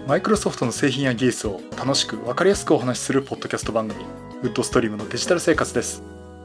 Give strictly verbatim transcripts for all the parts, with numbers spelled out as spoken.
マイクロソフトの製品や技術を楽しく分かりやすくお話しするポッドキャスト番組、ウッドストリームのデジタル生活です。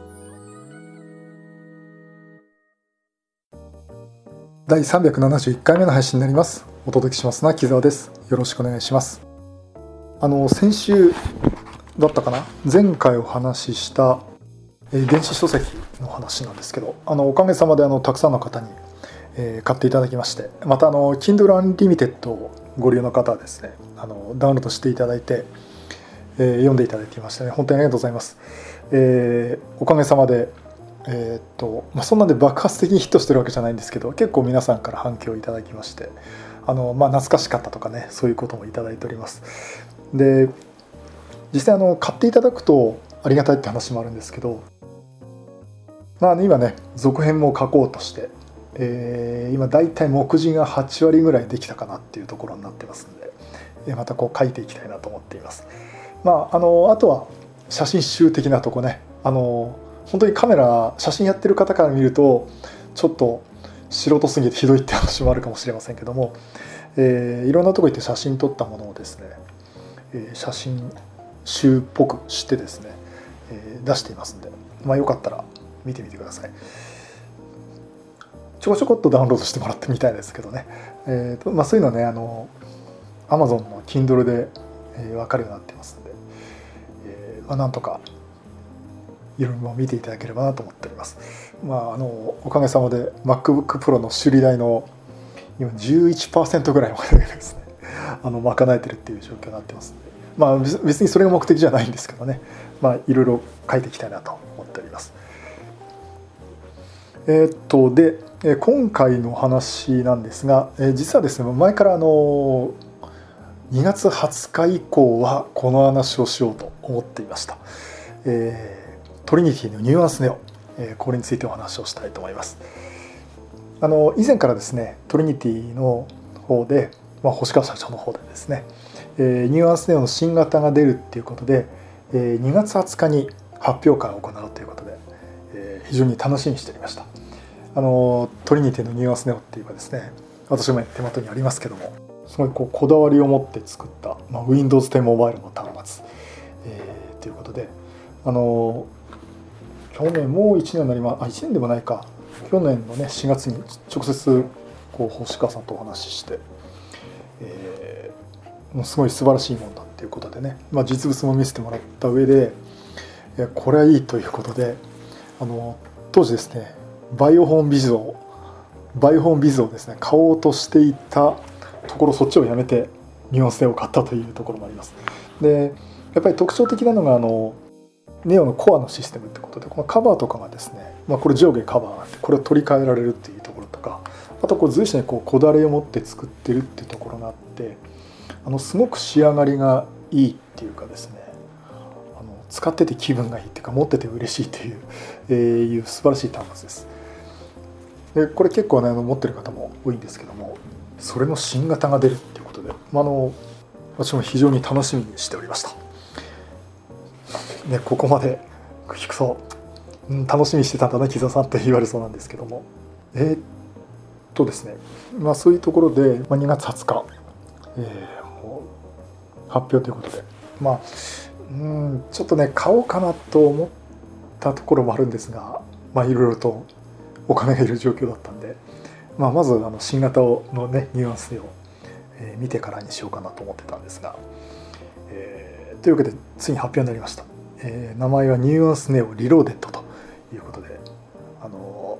だいさんびゃくななじゅういっかいめの配信になります。お届けしますのは木澤です。よろしくお願いします。あの先週だったかな、前回お話しした電子書籍の話なんですけど、あのおかげさまであのたくさんの方に、えー、買っていただきまして、またあの Kindle Unlimited をご利用の方はですね、あのダウンロードしていただいて、えー、読んでいただいていましたね。本当にありがとうございます。えー、おかげさまで、えーっとまあ、そんなで爆発的にヒットしてるわけじゃないんですけど、結構皆さんから反響いただきまして、あの、まあ、懐かしかったとかね、そういうこともいただいております。で、実際あの買っていただくとありがたいって話もあるんですけど、まあ、今ね続編も書こうとして、えー、今だいたい目次がはちわりぐらいできたかなっていうところになってますので、またこう書いていきたいなと思っています。まあ、あのあとは写真集的なとこね、あの本当にカメラ写真やってる方から見るとちょっと素人すぎてひどいって話もあるかもしれませんけども、えー、いろんなとこ行って写真撮ったものをですね、えー、写真集っぽくしてですね、えー、出していますので、まあ、よかったら見てみてください。ちょこちょこっとダウンロードしてもらってみたいですけどね、えーとまあ、そういうのはね、あの Amazon の Kindle で、えー、分かるようになってますので、えーまあ、なんとかいろいろ見ていただければなと思っております。まあ、あのおかげさまで MacBook Pro の修理代の今 じゅういちパーセント ぐらいまでですね、あの賄えてるっていう状況になってますので、まあ、別にそれが目的じゃないんですけどね、まあ、いろいろ書いていきたいなと思っております。えー、っとで今回の話なんですが、実はですね、前からあのにがつはつか以降はこの話をしようと思っていました。えー、トリニティのニュアンスネオ、えー、これについてお話をしたいと思います。あの以前からですね、トリニティの方で、まあ、星川社長の方でですね、えー、ニュアンスネオの新型が出るっていうことで、えー、にがつはつかに発表会を行うということで、えー、非常に楽しみにしておりました。あのトリニティのニュアンスネオっていうかですね、私も手元にありますけども、すごいこうこだわりを持って作った、まあ、ウィンドウズテン モバイルの端末、えー、ということで、あの去年もういちねんになります。あ、いちねんでもないか、去年のねしがつに直接こう星川さんとお話しして、えー、もうすごい素晴らしいもんだっていうことでね、まあ、実物も見せてもらった上で、いやこれはいいということで、あの当時ですね、バイオホーンビズをバイオホーンビズをですね買おうとしていたところ、そっちをやめてニュアンスネオを買ったというところもあります。で、やっぱり特徴的なのがあのネオのコアのシステムってことで、このカバーとかがですね、まあ、これ上下カバーがあって、これを取り替えられるっていうところとか、あとこう随所にこうこだわりを持って作ってるっていうところがあって、あのすごく仕上がりがいいっていうかですね、あの使ってて気分がいいっていうか、持ってて嬉しいという、えー、いう素晴らしい端末です。でこれ結構ね、あの持ってる方も多いんですけども、それの新型が出るっていうことで、まあ、あの私も非常に楽しみにしておりました。ね、ここまで聞くと、うん、楽しみにしてたんだな木澤さんと言われそうなんですけども、えー、っとですね、まあ、そういうところで、まあ、にがつはつか、えー、もう発表ということで、まあ、うん、ちょっとね買おうかなと思ったところもあるんですが、まあ、いろいろとお金がいる状況だったんで、まあ、まずあの新型のねニュアンスを、えー、見てからにしようかなと思ってたんですが、えー、というわけでついに発表になりました。えー、名前はニュアンスネオリローデッドということで、あの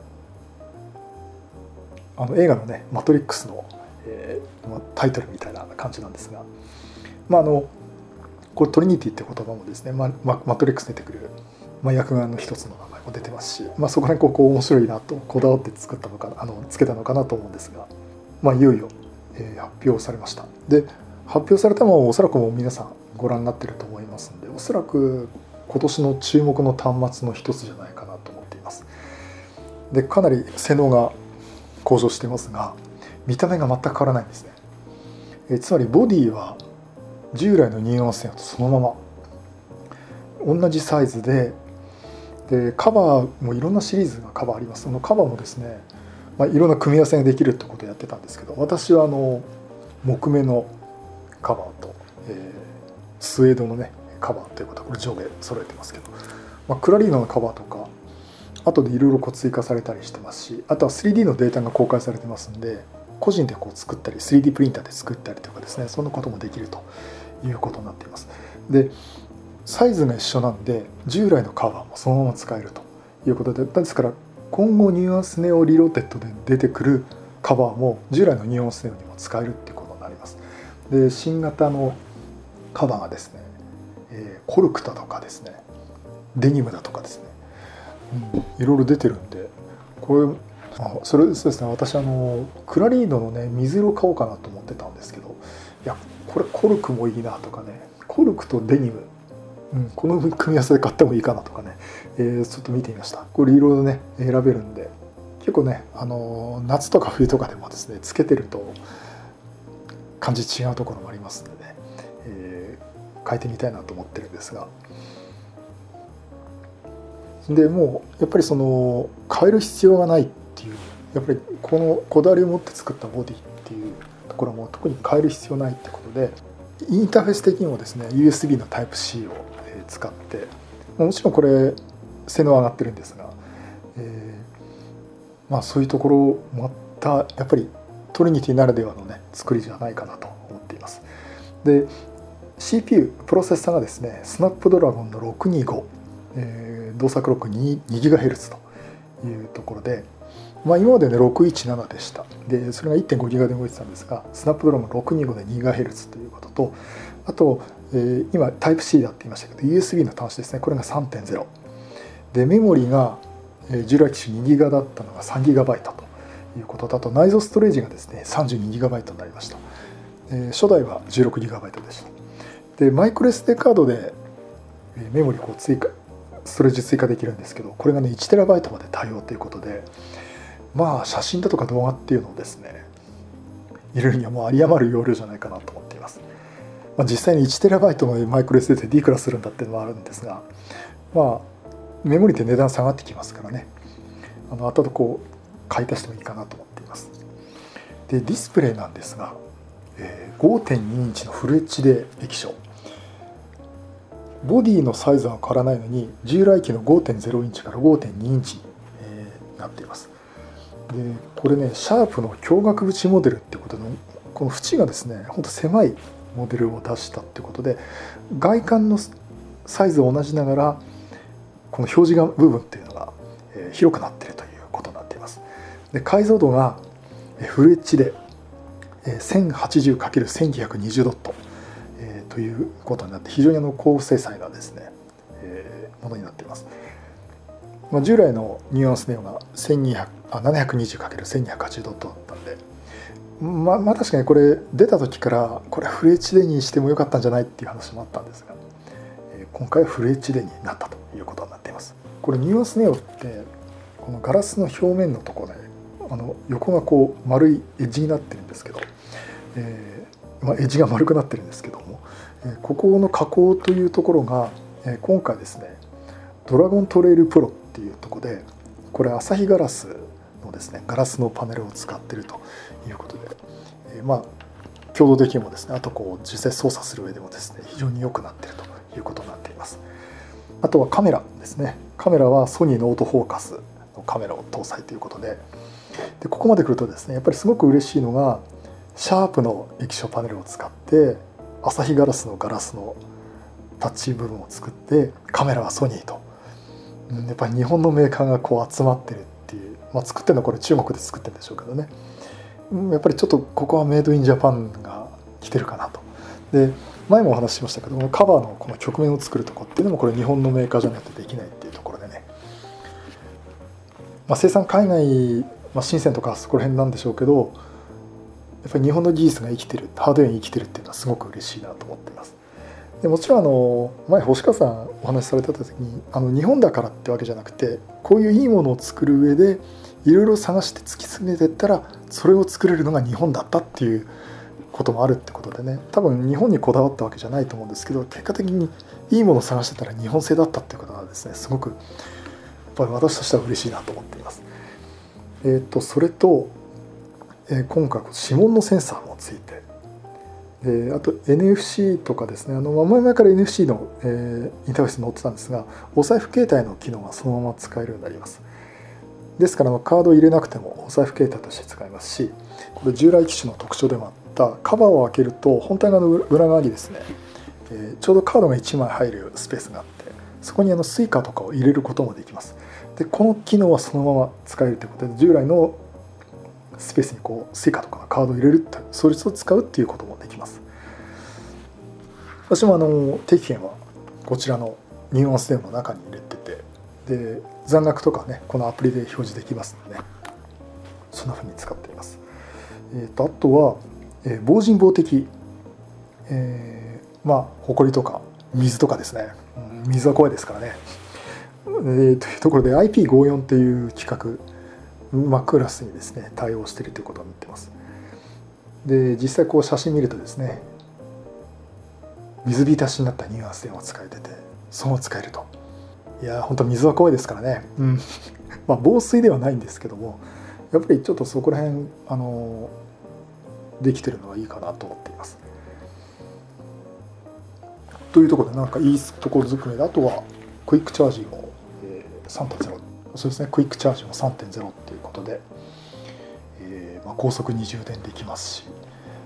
あの映画のねマトリックスの、えー、タイトルみたいな感じなんですが、まああのこれトリニティって言葉もですね、まママトリックスに出てくる、まあ、薬眼の一つの名前も出てますし、まあ、そこら辺こう面白いなとこだわって作ったのかあのつけたのかなと思うんですが、まあ、いよいよ、えー、発表されました。で発表されたのはおそらくもう皆さんご覧になっていると思いますので、おそらく今年の注目の端末の一つじゃないかなと思っています。でかなり性能が向上していますが、見た目が全く変わらないんですね。えつまりボディは従来のニュアンスネオとそのまま同じサイズで、でカバーもいろんなシリーズがカバーあります。そのカバーもですね、まあ、いろんな組み合わせができるってことをやってたんですけど、私はあの木目のカバーと、えー、スウェードのねカバーということはこれ上下揃えてますけど、まあ、クラリーノのカバーとか後でいろいろ追加されたりしてますし、あとは スリーディー のデータが公開されてますんで、個人でこう作ったり スリーディー プリンターで作ったりとかですね、そんなこともできるということになっています。でサイズが一緒なんで従来のカバーもそのまま使えるということで、ですから今後ニュアンスネオリローテッドで出てくるカバーも従来のニュアンスネオにも使えるっていうことになります。で新型のカバーがですね、えー、コルクタとかですね、デニムだとかですね、うん、いろいろ出てるんで、これあそれそうですね、私あのクラリーノのね水色買おうかなと思ってたんですけど、いやこれコルクもいいなとかね、コルクとデニム、うん、この組み合わせで買ってもいいかなとかね、えー、ちょっと見てみました。これいろいろね選べるんで、結構ね、あの夏とか冬とかでもですねつけてると感じ違うところもありますので、ね、えー、変えてみたいなと思ってるんですが、でもうやっぱりその変える必要がないっていう、やっぱりこのこだわりを持って作ったボディっていうところも特に変える必要ないってことで、インターフェース的にもですね ユーエスビー の タイプシー を使って、もちろんこれ性能上がってるんですが、えー、まあそういうところまたやっぱりトリニティならではのね作りじゃないかなと思っています。で シーピーユー プロセッサーがですねスナップドラゴンのろくにじゅうご、えー、動作クロック にギガヘルツ というところで、まあ、今までねろくいちななでした。でそれが いってんごギガで動いてたんですが、スナップドラゴンろくにじゅうごで にギガヘルツ ということと、あと、えー、今タイプシー だって言いましたけど ユーエスビー の端子ですね、これが さんてんゼロ で、メモリが、えー、従来機種 にギガだったのが さんギガバイト ということだと、内蔵ストレージがですね さんじゅうにギガバイト になりました。えー、初代は じゅうろくギガバイト でした。でマイクロ エスディー カードでメモリこう追加ストレージ追加できるんですけど、これがね いちテラバイト まで対応ということで、まあ写真だとか動画っていうのをですね入れるにはもう有り余る容量じゃないかなと思っています。まあ、実際に いちテラバイト のマイクロ エスディー でいくらするんだっていうのはあるんですが、まあメモリって値段下がってきますからね、あの後々こう買い足してもいいかなと思っています。でディスプレイなんですが、えー、ごてんにインチのフル エイチディー 液晶、ボディのサイズは変わらないのに従来機の ごてんゼロインチから ごてんにインチに、えー、なっています。でこれねシャープの鏡角縁モデルってことで、この縁がですねほんと狭いモデルを出したってことで、外観のサイズは同じながらこの表示が部分っていうのが広くなっているということになっています。で解像度がフル エイチディー せんはちじゅうかけるせんきゅうひゃくにじゅう ドットということになって、非常にあの高精細なですねものになっています。まあ、従来のニュアンスネオが ななひゃくにじゅうかけるせんにひゃくはちじゅう ドットだったんで、まあ、まあ確かにこれ出た時からこれはフル エイチディー にしてもよかったんじゃないっていう話もあったんですが、今回はフル エイチディー になったということになっています。これニュアンスネオってこのガラスの表面のところであの横がこう丸いエッジになってるんですけど、えーまあ、エッジが丸くなってるんですけども、ここの加工というところが今回ですねドラゴントレイルプロっていうところで、これアサヒガラスのですねガラスのパネルを使っているということで、えー、まあ強度的にもですね、あとこう実際操作する上でもですね非常に良くなっているということになっています。あとはカメラですね。カメラはソニーのオートフォーカスのカメラを搭載ということで、でここまで来るとですねやっぱりすごく嬉しいのが、シャープの液晶パネルを使ってアサヒガラスのガラスのタッチ部分を作って、カメラはソニーと、やっぱり日本のメーカーがこう集まってるっていう、まあ、作ってるのはこれ中国で作ってるんでしょうけどね、やっぱりちょっとここはメイドインジャパンが来てるかなと。で前もお話ししましたけど、カバーのこの曲面を作るところっていうのもこれ日本のメーカーじゃないとできないっていうところでね、まあ、生産海外、まあ、深センとかそこら辺なんでしょうけど、やっぱり日本の技術が生きてる、ハードウェアに生きてるっていうのはすごく嬉しいなと思っています。でもちろんあの前星川さんお話しされた時に、あの日本だからってわけじゃなくて、こういういいものを作る上でいろいろ探して突き詰めていったらそれを作れるのが日本だったっていうこともあるってことでね、多分日本にこだわったわけじゃないと思うんですけど、結果的にいいものを探してたら日本製だったっていうことがですね、すごくやっぱり私としては嬉しいなと思っています。えっとそれと、えー、今回指紋のセンサーもついて、 であと エヌエフシー とかですね、あの前々から エヌエフシー の、えー、インターフェースに載ってたんですが、お財布携帯の機能がそのまま使えるようになります。ですからカードを入れなくてもお財布携帯として使えますし、これ従来機種の特徴でもあったカバーを開けると本体側の裏側にですね、えー、ちょうどカードがいちまい入るスペースがあって、そこにあのスイカとかを入れることもできます。でこの機能はそのまま使えるということで、従来のスペースにこうスイカとかのカードを入れる、それを使うっていうこともできます。私もあの定期券はこちらのニュアンスネオの中に入れてて、で残額とかねこのアプリで表示できますので、ね、そんな風に使っています。えー、とあとは、えー、防塵防滴、えー、まあ埃とか水とかですね、うん、水は怖いですからね、えー、というところで アイピーごじゅうよん っていう規格、まあ、クラスにですね対応しているということになっています。で実際こう写真見るとですね、水浸しになったニュアンス電話使えてて、その使えると。いや本当水は怖いですからね、うん、まあ防水ではないんですけども、やっぱりちょっとそこら辺あのできてるのはいいかなと思っています。というところでなんかいいところづくめで、あとはクイックチャージも さんてんゼロ、そうですね、クイックチャージも さんてんゼロ っていうことで、えーまあ、高速に充電できますし、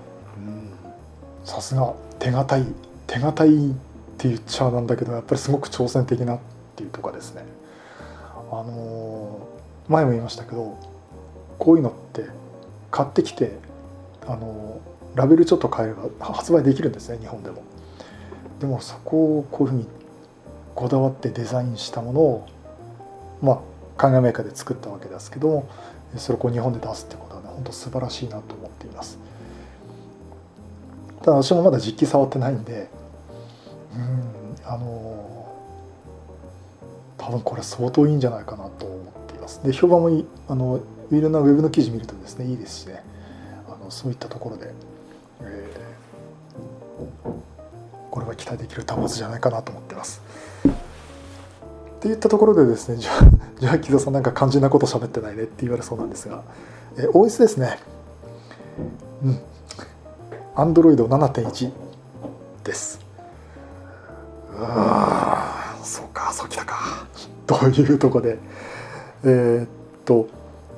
さすが手堅い手堅いって言っちゃなんだけど、やっぱりすごく挑戦的なっていうとかですね、あのー、前も言いましたけど、こういうのって買ってきて、あのー、ラベルちょっと変えれば発売できるんですね、日本でも。でもそこをこういうふうにこだわってデザインしたものを、まあ海外メーカーで作ったわけですけども、それをこう日本で出すってことはね、本当素晴らしいなと思っています。ただ私もまだ実機触ってないんで、うんあの多分これ相当いいんじゃないかなと思っています。で評判もいい、あのいろんなウェブの記事見るとですねいいですしね、あのそういったところで、えー、これは期待できる端末じゃないかなと思ってます。っていったところでですね、じゃあ、じゃあ木戸さんなんか肝心なこと喋ってないねって言われそうなんですが、え オーエス ですね。うん。アンドロイドななてんいち です。うわー、そうか、そうきたか。というところで、えー、っと、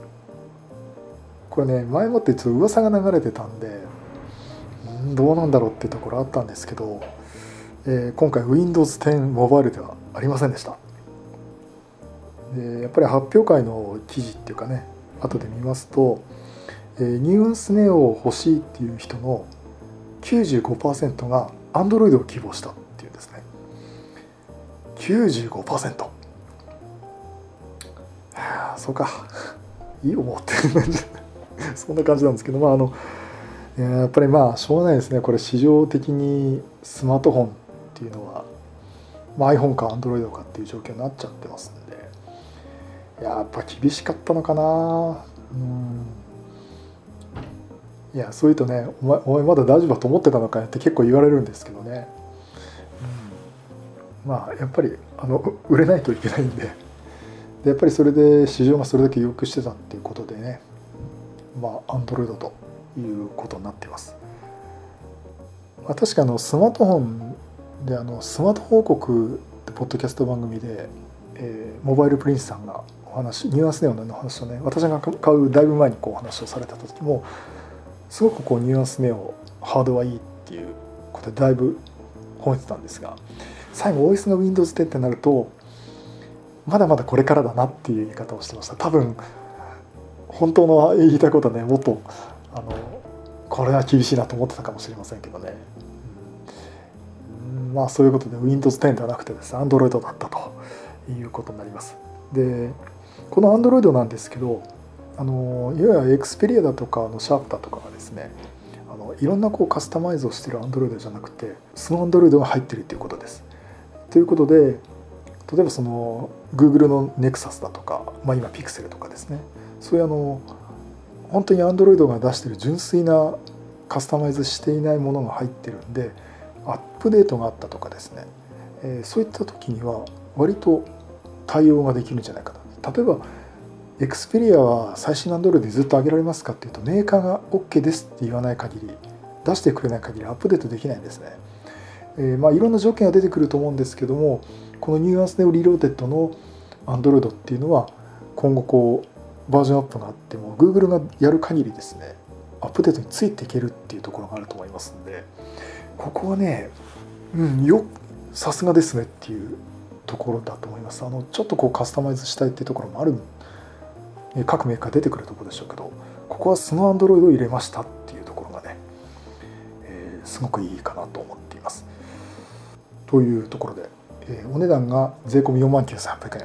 これね、前もってちょっと噂が流れてたんで、んどうなんだろうっていうところあったんですけど、えー、今回 ウィンドウズテン モバイルではありませんでした。でやっぱり発表会の記事っていうかね、後で見ますと、えー、ニュアンスネオを欲しいっていう人の きゅうじゅうごパーセント が Android を希望したっていうんですね。きゅうじゅうごパーセント。はあ、そうか。いいよもうってそんな感じなんですけど、まああのやっぱりまあしょうがないですね。これ市場的にスマートフォンっていうのは、まあ、iPhone か Android かっていう状況になっちゃってますんで、やっぱ厳しかったのかな。うんいやそういうとね、お前、お前まだ大丈夫だと思ってたのかよって結構言われるんですけどね、うん、まあやっぱりあの売れないといけないんで、でやっぱりそれで市場がそれだけ要求してたっていうことでね、まあ Android ということになっています。まあ、確かあのスマートフォンであのスマート報告ってポッドキャスト番組で、えー、モバイルプリンスさんがお話、ニュアンスネオの話をね、私が買うだいぶ前にこうお話をされた時もすごくこうニュアンスネオハードはいいっていうことでだいぶ褒めてたんですが、最後 オーエス が ウィンドウズテン ってなるとまだまだこれからだなっていう言い方をしてました。多分本当の言いたいことはね、もっとあのこれは厳しいなと思ってたかもしれませんけどね、うん、まあそういうことで ウィンドウズテン ではなくてですね Android だったということになります。でこの Android なんですけど、あのいわゆる Xperia だとかのシャープだとかがですね、あのいろんなこうカスタマイズをしている Android じゃなくて、その Android が入っているということです。ということで、例えばその Google の Nexus だとか、まあ、今 Pixel とかですね、そういうあの本当に Android が出している純粋なカスタマイズしていないものが入ってるんで、アップデートがあったとかですね、えー、そういった時には割と対応ができるんじゃないかな。例えばXperia は最新の Android でずっと上げられますかっていうと、メーカーが OK ですって言わない限り出してくれない限りアップデートできないんですね。えー、まあいろんな条件が出てくると思うんですけども、このニュアンスネオリローテッドの Android っていうのは今後こうバージョンアップがあっても Google がやる限りですね、アップデートについていけるっていうところがあると思いますので、ここはね、うん、よさすがですねっていうところだと思います。あのちょっとこうカスタマイズしたいっていうところもある、各メーカー出てくるところでしょうけど、ここは素の Android を入れましたっていうところがね、えー、すごくいいかなと思っています。というところで、えー、お値段が税込みよんまんきゅうせんはっぴゃくえん。うん、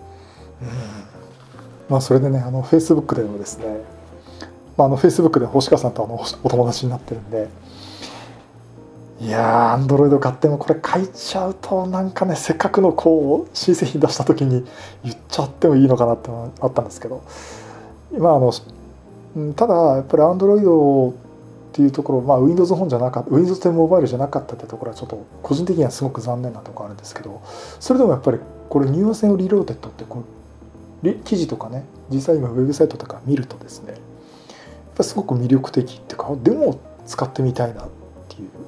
まあそれでね、あの Facebook でもですね、まあ、あの Facebook で星川さんとあのお友達になってるんで、いやー、Android 買ってもこれ書いちゃうとなんかね、せっかくのこう新製品出した時に言っちゃってもいいのかなってのがあったんですけど、今あのただやっぱり Android っていうところ、まあ、Windows 本じゃなかった Windows テンモバイルじゃなかったってところはちょっと個人的にはすごく残念なところあるんですけど、それでもやっぱりこれニュアンスネオリローテッドってこう記事とかね、実際今ウェブサイトとか見るとですね、やっぱりすごく魅力的っていうか、でも使ってみたいなっていう、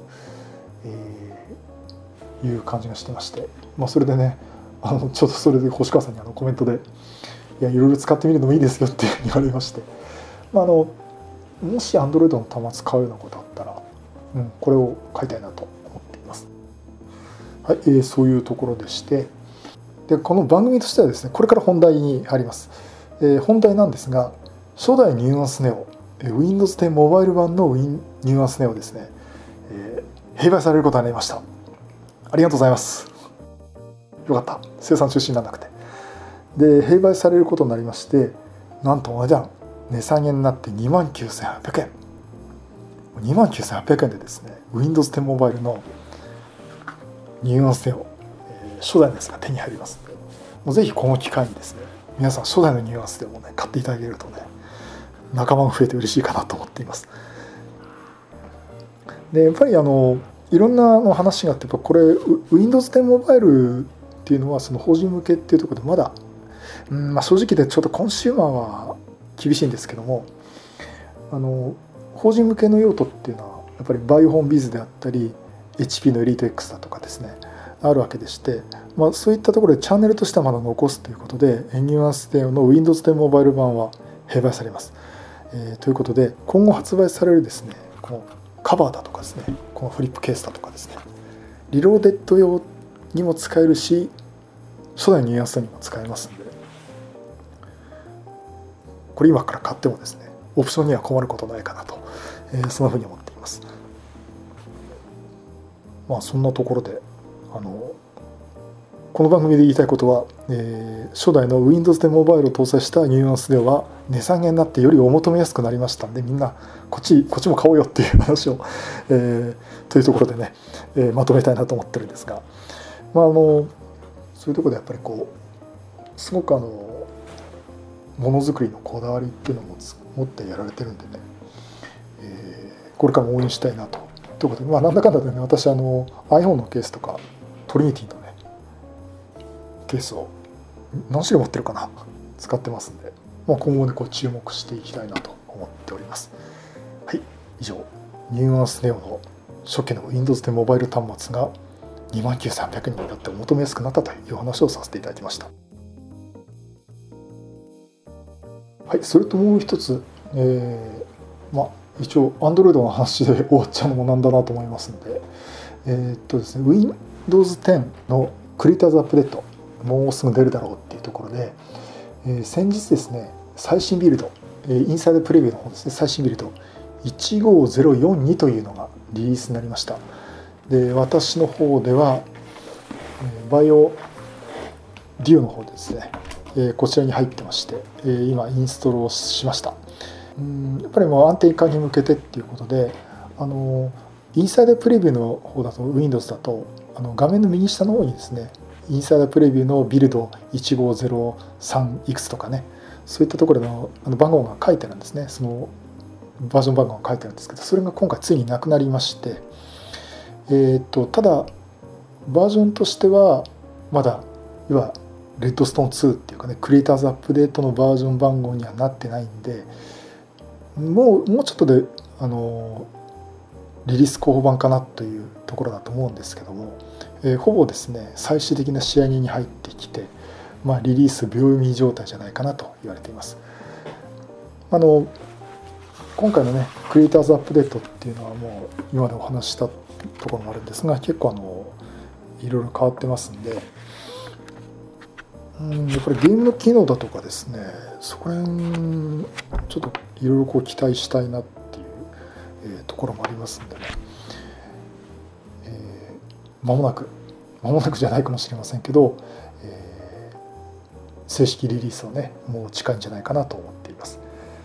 えー、いう感じがしてまして、まあ、それでね、あのちょっとそれで星川さんにあのコメントで「いやいろいろ使ってみるのもいいですよ」って言われまして、まあ、あのもし Android の端末買うようなことあったら、うん、これを買いたいなと思っています。はい、えー、そういうところでして、でこの番組としてはですね、これから本題に入ります。えー、本題なんですが、初代ニュアンスネオ、Windows テンモバイル版のニュアンスネオですね、えー、併売されることになりました。ありがとうございます。よかった、生産中止にならなくて。で、併売されることになりまして、なんとお値段値下げになってにまんきゅうせんはっぴゃくえん。にまんきゅうせんはっぴゃくえんでですね、Windows テンモバイルのニュアンスネオ、えー、初代のやつが手に入りますので、もうぜひこの機会にですね、皆さん初代のニュアンスでもね、買っていただけるとね、仲間が増えて嬉しいかなと思っています。でやっぱりあのいろんな話があって、これ Windows テンモバイルっていうのはその法人向けっていうところでまだ、うんまあ、正直でちょっとコンシューマーは厳しいんですけども、あの法人向けの用途っていうのはやっぱりバイオホームビズであったり エイチピー のエリート X だとかですね、あるわけでして、まあ、そういったところでチャンネルとしてはまだ残すということで、ニュアンステンの Windows テンモバイル版は併売されます。えー、ということで、今後発売されるですね、このカバーだとかですね、このフリップケースだとかですね、リローデッド用にも使えるし、初代ニュアンスにも使えますので、これ今から買ってもですね、オプションには困ることないかなと、えー、そんなふうに思っています。まあそんなところで、あのこの番組で言いたいことは、えー、初代の Windows テンモバイルを搭載したニュアンスでは値下げになってよりお求めやすくなりましたんで、みんなこっちこっちも買おうよっていう話を、えー、というところでね、えー、まとめたいなと思ってるんですが、まあ、あのそういうところでやっぱりこうすごくあのものづくりのこだわりっていうのを持ってやられてるんでね、えー、これからも応援したいなと。ということで、まあ、なんだかんだでね、私あの iPhone のケースとかトリニティのねケースを何種類持ってるかな使ってますんで、まあ、今後ねこう注目していきたいなと思っております。はい、以上ニュアンスネオの初期の Windows テンモバイル端末がにまんきゅうせんはっぴゃくえんになってお求めやすくなったという話をさせていただきました。はい、それともう一つ、えー、まあ一応 Android の話で終わっちゃうのもなんだなと思いますので、えー、っとですね Windows テンのクリエイターズアップデート、もうすぐ出るだろうっていうところで、えー、先日ですね、最新ビルド、えー、インサイドプレビューの方ですね、最新ビルドいちごぜろよんにというのがリリースになりました。で、私の方では、えー、バイオデュオの方ですね、えー、こちらに入ってまして、えー、今インストールをしました。うん、やっぱりもう安定化に向けてっていうことで、あのインサイドプレビューの方だと Windows だとあの画面の右下の方にですね、インサイドプレビューのビルドいちごぜろさんいくつとかね、そういったところのあの番号が書いてあるんですね。そのバージョン番号が書いてあるんですけど、それが今回ついになくなりまして、えー、とただバージョンとしてはまだいわゆるレッドストーンツーっていうかね、クリエイターズアップデートのバージョン番号にはなってないんで、もうもうちょっとであのリリース候補版かなというところだと思うんですけども、えー、ほぼですね最終的な仕上げに入ってきて、まあ、リリース秒読み状態じゃないかなと言われています。あの今回のねクリエイターズアップデートっていうのはもう今までお話ししたところもあるんですが、結構あのいろいろ変わってますんで、うんやっぱりゲームの機能だとかですね、そこら辺ちょっといろいろこう期待したいなっていう、えー、ところもありますんでね、えー、間もなく間もなくじゃないかもしれませんけど、えー、正式リリースはねもう近いんじゃないかなと思っています。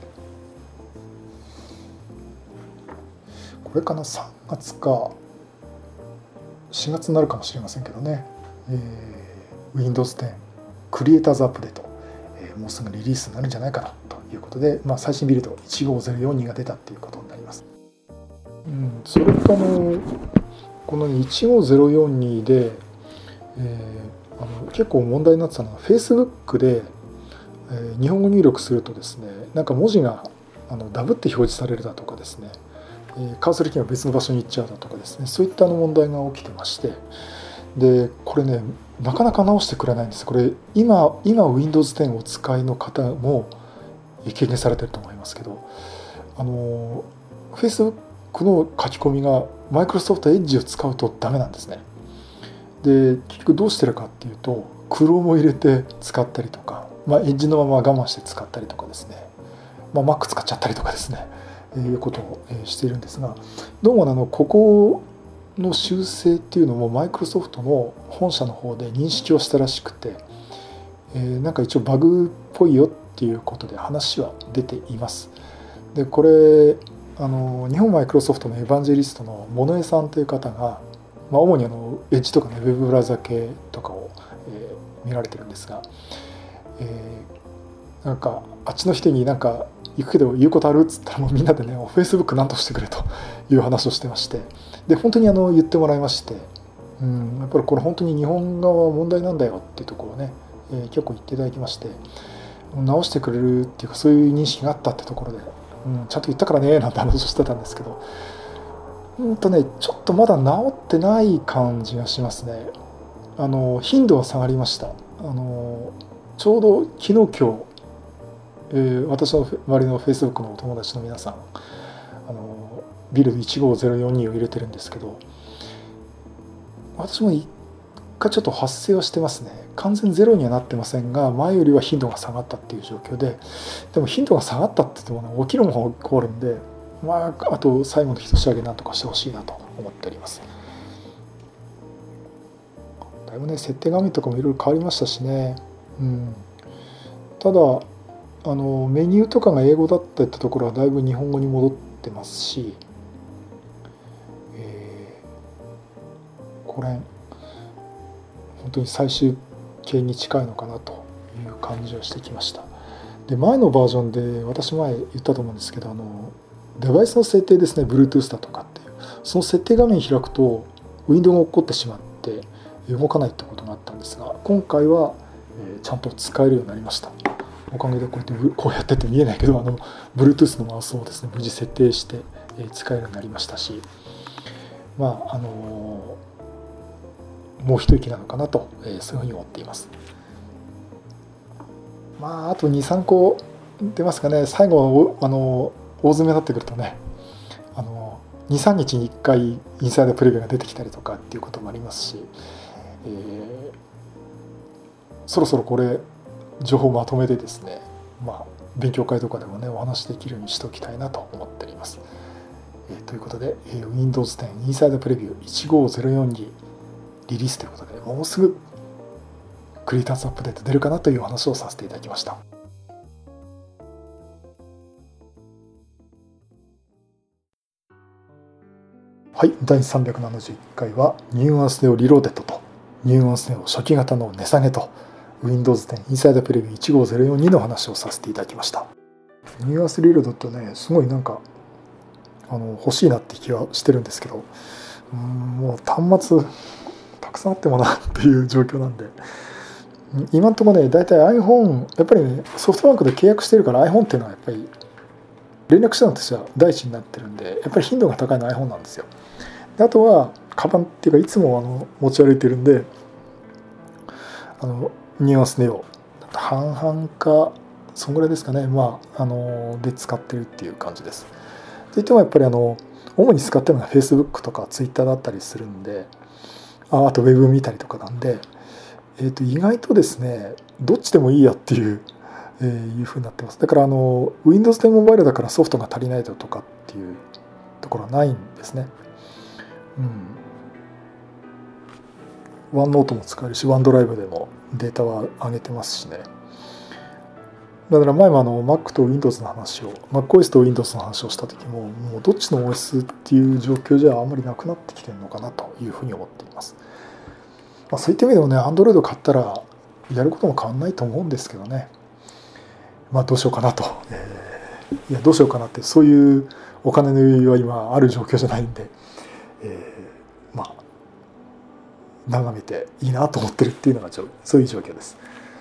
これかな、さんがつかしがつになるかもしれませんけどね、えー、ウィンドウズテン クリエイターズアップデート、えー、もうすぐリリースになるんじゃないかなということで、まあ、最新ビルドいちごーぜろよんにが出たっていうことになります。うん、それかのこの、ね、いちごーぜろよんにで、えー、あの結構問題になってたのが Facebook で、えー、日本語入力するとですね、なんか文字があのダブって表示されるだとかですね、カーソルキーが別の場所に行っちゃうだとかですね、そういったの問題が起きてまして、でこれねなかなか直してくれないんです。これ今今 ウィンドウズテン をお使いの方も経験されてると思いますけど、あの Facebook の書き込みが Microsoft Edge を使うとダメなんですね。で結局どうしてるかっていうと Chrome を入れて使ったりとか、まあ、Edge のまま我慢して使ったりとかですね、まあ、Mac 使っちゃったりとかですね、いうことをしているんですが、どうもあのここの修正っていうのもマイクロソフトの本社の方で認識をしたらしくて、えー、なんか一応バグっぽいよっていうことで話は出ています。でこれあの日本マイクロソフトのエヴァンジェリストの物江さんという方が、まあ、主にあのエッジとかねウェブブラウザ系とかを、えー、見られてるんですが、えー、なんかあっちの人になんか行くけど言うことあるっつったらもうみんなでね Facebook なんとしてくれという話をしてまして、で本当にあの言ってもらいまして、うん、やっぱりこれ本当に日本側は問題なんだよっていうところをね、えー、結構言っていただきまして、直してくれるっていうかそういう認識があったってところで、うん、ちゃんと言ったからねなんて話をしてたんですけど、うんとねちょっとまだ治ってない感じがしますね。あの頻度は下がりました。あのちょうど昨日今日えー、私の周りの Facebook のお友達の皆さんあのビルドいちごーぜろよんにを入れてるんですけど、私も一回ちょっと発生はしてますね。完全ゼロにはなってませんが前よりは頻度が下がったっていう状況で、でも頻度が下がったって言っても起きるものが起こるんで、まあ、あと最後の一仕上げなんとかしてほしいなと思っております。だいぶね設定画面とかもいろいろ変わりましたしね、うん、ただあのメニューとかが英語だったってところはだいぶ日本語に戻ってますし、えー、これ本当に最終形に近いのかなという感じをしてきました。で前のバージョンで私前言ったと思うんですけど、あのデバイスの設定ですね Bluetooth だとかっていうその設定画面開くとウィンドウが落っこってしまって動かないってことがあったんですが、今回はちゃんと使えるようになりました。おかげでこうやってこうやってって見えないけどあの Bluetooth のマウスをですね無事設定して使えるようになりましたし、まああのもう一息なのかなとそういうふうに思っています。まああと にさんこ出ますかね。最後あの大詰めになってくるとね、あのにさんにちにいっかいインサイドプレビューが出てきたりとかっていうこともありますし、えー、そろそろこれ情報をまとめてですね、まあ、勉強会とかでもねお話できるようにしておきたいなと思っております。えー、ということで、えー、ウィンドウズテン インサイドプレビューいちごーぜろよんにリリースということで、もうすぐクリエイターズアップデート出るかなというお話をさせていただきました。はい、だいさんびゃくななじゅういっかいはニューアンスネオリローデッドとニューアンスネオ初期型の値下げとウィンドウズテン インサイドプレビューいちごーぜろよんにの話をさせていただきました。ニューアンスリロードってねすごいなんかあの欲しいなって気はしてるんですけど、うんもう端末たくさんあってもなっていう状況なんで、今のところねだいたい iPhone やっぱりねソフトバンクで契約してるから iPhone っていうのはやっぱり連絡手段としては第一になってるんで、やっぱり頻度が高いのは iPhone なんですよ。であとはカバンっていうかいつもあの持ち歩いてるんで、あのニュアンスネオ半々かそんぐらいですかね、まああので使ってるっていう感じです。といってもやっぱりあの主に使ってるのが Facebook とか Twitter だったりするんで、ああと Web 見たりとかなんで、えー、と意外とですねどっちでもいいやっていう、えー、いうふうになってます。だからあの Windows テンモバイルだからソフトが足りないだとかっていうところはないんですね。うん、OneNote も使えるし OneDrive でもデータは上げてますしね。だから前もあの Mac と Windows の話を MacOS と Windows の話をした時ももうどっちの オーエス っていう状況じゃあんまりなくなってきてるのかなというふうに思っています。まあ、そういった意味でもね Android 買ったらやることも変わんないと思うんですけどね、まあどうしようかなと、えー、いやどうしようかなってそういうお金の余裕は今ある状況じゃないんで、えー、まあ眺めていいなと思ってるっていうのがそういう状況です。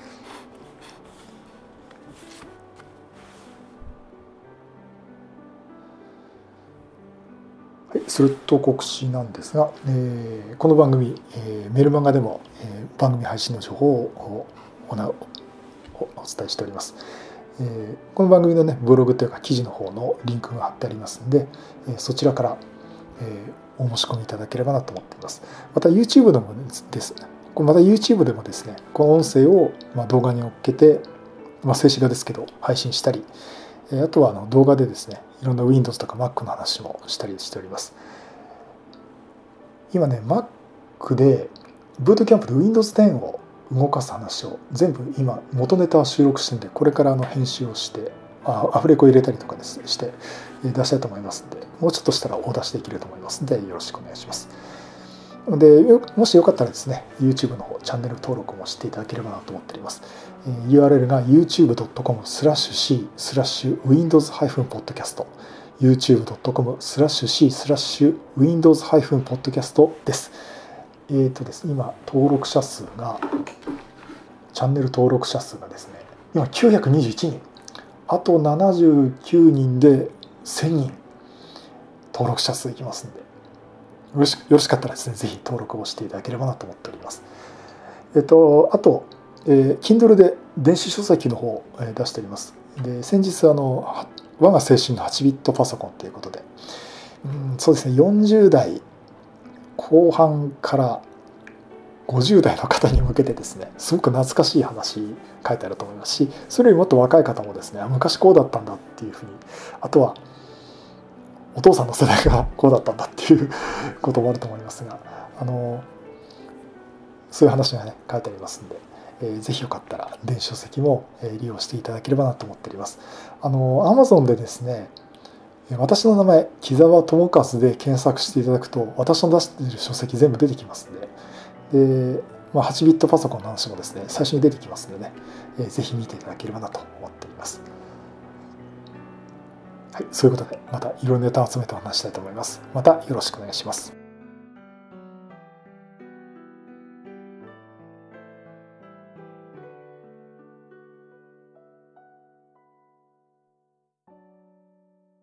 それと告知なんですが、えー、この番組、えー、メルマガでも、えー、番組配信の情報を お, お, お伝えしております。えー、この番組のねブログというか記事の方のリンクが貼ってありますので、えー、そちらから、えー、お申し込みいただければなと思っています。また YouTube でもですまた YouTube でもですねこの音声を、まあ、動画に乗っけて、まあ、静止画ですけど配信したり、あとはあの動画でですねいろんな Windows とか Mac の話もしたりしております。今ね Mac でブートキャンプで Windows テンを動かす話を全部今元ネタを収録してるんで、これからあの編集をしてあアフレコ入れたりとかですして出したいと思いますので、もうちょっとしたらお出しできると思いますのでよろしくお願いします。でもしよかったらですね YouTube の方チャンネル登録もしていただければなと思っております。 ユーアールエル が ユーチューブドットコムスラッシュシースラッシュウィンドウズポッドキャスト ユーチューブドットコムスラッシュシースラッシュウィンドウズポッドキャストです。えーとですね今登録者数がチャンネル登録者数がですね今きゅうひゃくにじゅういちにん、あとななじゅうきゅうにんでせんにん登録者数いきますんで、よろしよろしかったらですねぜひ登録をしていただければなと思っております。えっとあと、えー、Kindle で電子書籍の方を出しております。で先日あの我が青春のはちビットパソコンということで、うんそうですねよんじゅう代後半からごじゅう代の方に向けてですねすごく懐かしい話書いてあると思いますし、それよりもっと若い方もですね昔こうだったんだっていうふうに、あとはお父さんの世代がこうだったんだっていうこともあると思いますが、あのそういう話がね書いてありますんで、えー、ぜひよかったら電子書籍も利用していただければなと思っております。あの Amazon でですね私の名前木澤智和で検索していただくと私の出している書籍全部出てきますので、で、まあ、はちビットパソコンの話もですね最初に出てきますのでね、えー、ぜひ見ていただければなと思っております。はい、そういうことでまたいろいろネタを集めてお話したいと思います。またよろしくお願いします。